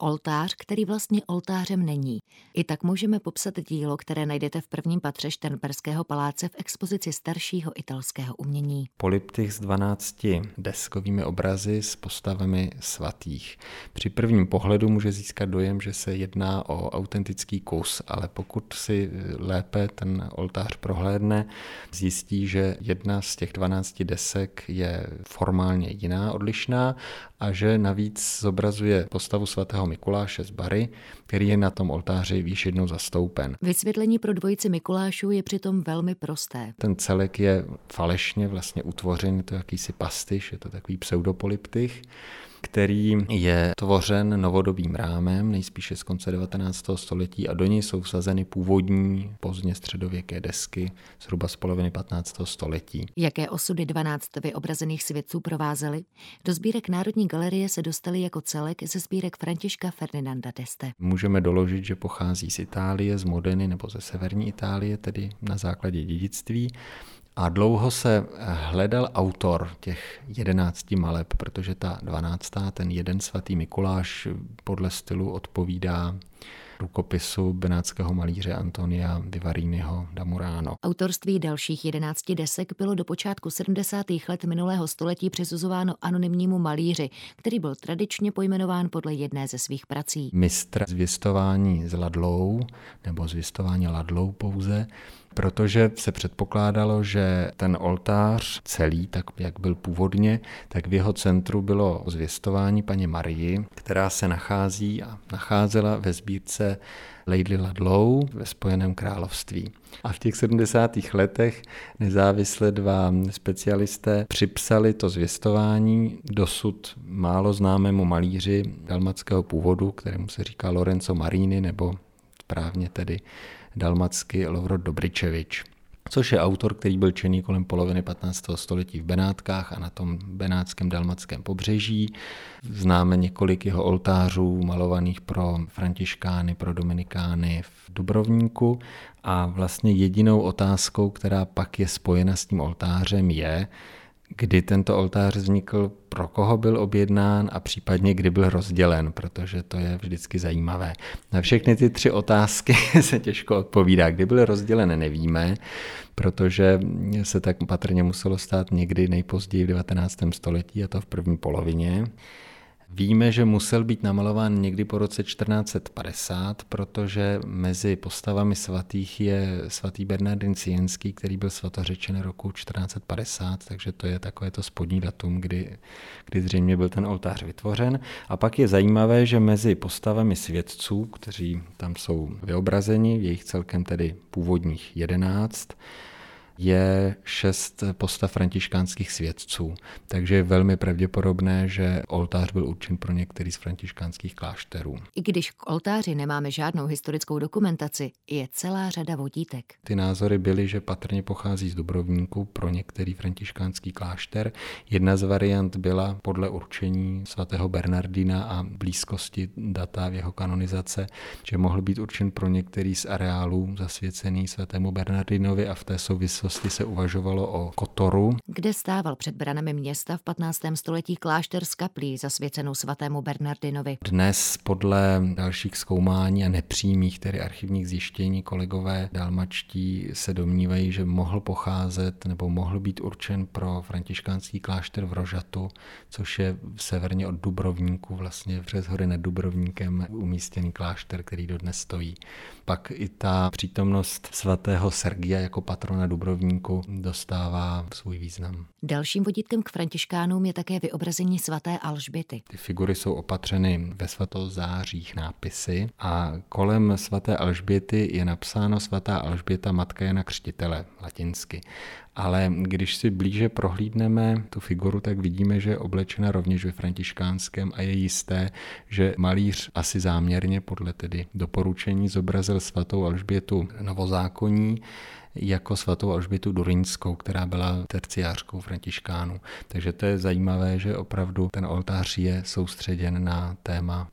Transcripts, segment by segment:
oltář, který vlastně oltářem není. I tak můžeme popsat dílo, které najdete v prvním patře Šternberského paláce v expozici staršího italského umění. Polyptych s 12 deskovými obrazy s postavami svatých. Při prvním pohledu může získat dojem, že se jedná o autentický kus, ale pokud si lépe ten oltář prohlédne, zjistí, že jedna z těch 12 desek je formálně jiná, odlišná a že navíc zobrazuje postavu svatého Mikuláše z Bari, který je na tom oltáři již jednou zastoupen. Vysvětlení pro dvojici Mikulášů je přitom velmi prosté. Ten celek je falešně vlastně utvořen, je to jakýsi pastyš, je to takový pseudopolyptych, který je tvořen novodobým rámem, nejspíše z konce 19. století a do něj jsou vsazeny původní pozdně středověké desky zhruba z poloviny 15. století. Jaké osudy 12 vyobrazených světců provázely? Do sbírek Národní galerie se dostaly jako celek ze sbírek Františka Ferdinanda d'Este. Můžeme doložit, že pochází z Itálie, z Modeny nebo ze severní Itálie, tedy na základě dědictví. A dlouho se hledal autor těch 11 maleb, protože ta 12., ten jeden svatý Mikuláš podle stylu odpovídá rukopisu benátského malíře Antonia Vivariniho da Murano. Autorství dalších 11 desek bylo do počátku 70. let minulého století přisuzováno anonymnímu malíři, který byl tradičně pojmenován podle jedné ze svých prací. Mistr zvěstování s ladlou, nebo zvěstování ladlou pouze, protože se předpokládalo, že ten oltář celý, tak jak byl původně, tak v jeho centru bylo zvěstování Panně Marii, která se nachází a nacházela ve sbírce Lady Ludlow ve Spojeném království. A v těch 70. letech nezávisle dva specialisté připsali to zvěstování dosud málo známému malíři dalmatského původu, kterému se říká Lorenzo Marini, nebo správně tedy dalmatsky Lovro Dobričevič, což je autor, který byl činný kolem poloviny 15. století v Benátkách a na tom benátském dalmatském pobřeží. Známe několik jeho oltářů malovaných pro františkány, pro dominikány v Dubrovníku a vlastně jedinou otázkou, která pak je spojena s tím oltářem, je, kdy tento oltář vznikl, pro koho byl objednán a případně kdy byl rozdělen, protože to je vždycky zajímavé. Na všechny ty 3 otázky se těžko odpovídá. Kdy byl rozdělen, nevíme, protože se tak patrně muselo stát někdy nejpozději v 19. století, a to v první polovině. Víme, že musel být namalován někdy po roce 1450, protože mezi postavami svatých je svatý Bernardin Sienský, který byl svatořečen roku 1450, takže to je takové to spodní datum, kdy zřejmě byl ten oltář vytvořen. A pak je zajímavé, že mezi postavami světců, kteří tam jsou vyobrazeni, je jich celkem tedy původních 11, je 6 postav františkánských světců. Takže je velmi pravděpodobné, že oltář byl určen pro některý z františkánských klášterů. I když k oltáři nemáme žádnou historickou dokumentaci, je celá řada vodítek. Ty názory byly, že patrně pochází z Dubrovníku pro některý františkánský klášter. Jedna z variant byla podle určení svatého Bernardina a blízkosti data v jeho kanonizace, že mohl být určen pro některý z areálů zasvěcený svatému Bernardinovi a v té souvislosti se uvažovalo o Kotoru, kde stával před branami města v 15. století klášter s kaplí zasvěcenou svatému Bernardinovi. Dnes podle dalších zkoumání a nepřímých, tedy archivních zjištění, kolegové dalmačtí se domnívají, že mohl pocházet nebo mohl být určen pro františkánský klášter v Rožatu, což je severně od Dubrovníku, vlastně přes hory nad Dubrovníkem umístěný klášter, který dodnes stojí. Pak i ta přítomnost svatého Sergia jako patrona Dubrovníku dostává svůj význam. Dalším vodítkem k františkánům je také vyobrazení svaté Alžběty. Ty figury jsou opatřeny ve svatozářích nápisy a kolem svaté Alžběty je napsáno svatá Alžběta matka Jana Křtitele latinsky. Ale když si blíže prohlídneme tu figuru, tak vidíme, že je oblečena rovněž ve františkánském a je jisté, že malíř asi záměrně podle tedy doporučení zobrazil svatou Alžbětu novozákonní jako svatou Alžbětu Durinskou, která byla terciářkou františkánů. Takže to je zajímavé, že opravdu ten oltář je soustředěn na téma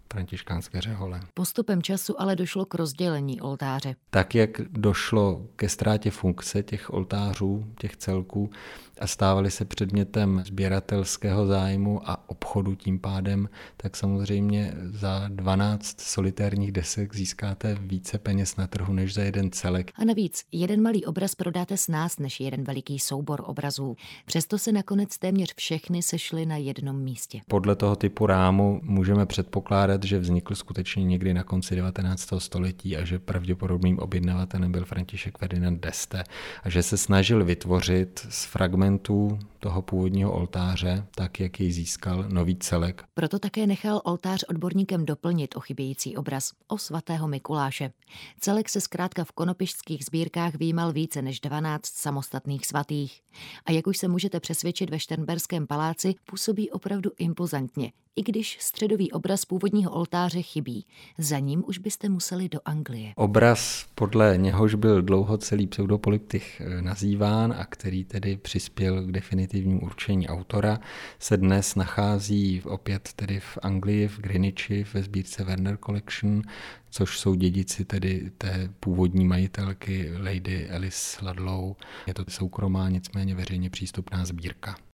františkánské řehole. Postupem času ale došlo k rozdělení oltáře. Tak, jak došlo ke ztrátě funkce těch oltářů, těch celků a stávaly se předmětem sběratelského zájmu a obchodu tím pádem, tak samozřejmě za 12 solitérních desek získáte více peněz na trhu než za jeden celek. A navíc jeden malý obraz prodáte snáz než jeden veliký soubor obrazů. Přesto se nakonec téměř všechny sešly na jednom místě. Podle toho typu rámu můžeme předpokládat, že vznikl skutečně někdy na konci 19. století a že pravděpodobným objednavatelem byl František Ferdinand d'Este a že se snažil vytvořit z fragmentů toho původního oltáře, tak jak jej získal, nový celek. Proto také nechal oltář odborníkem doplnit o chybějící obraz, o svatého Mikuláše. Celek se zkrátka v konopišťských sbírkách vyjímal více než 12 samostatných svatých. A jak už se můžete přesvědčit ve Šternberském paláci, působí opravdu impozantně, i když středový obraz původního oltáře chybí. Za ním už byste museli do Anglie. Obraz, podle něhož byl dlouho celý pseudopolyptych nazýván a který tedy přispěl k definitivnímu určení autora, se dnes nachází opět tedy v Anglii, v Greenwichi, ve sbírce Werner Collection, což jsou dědici tedy té původní majitelky Lady Alice Ludlow. Je to soukromá, nicméně veřejně přístupná sbírka.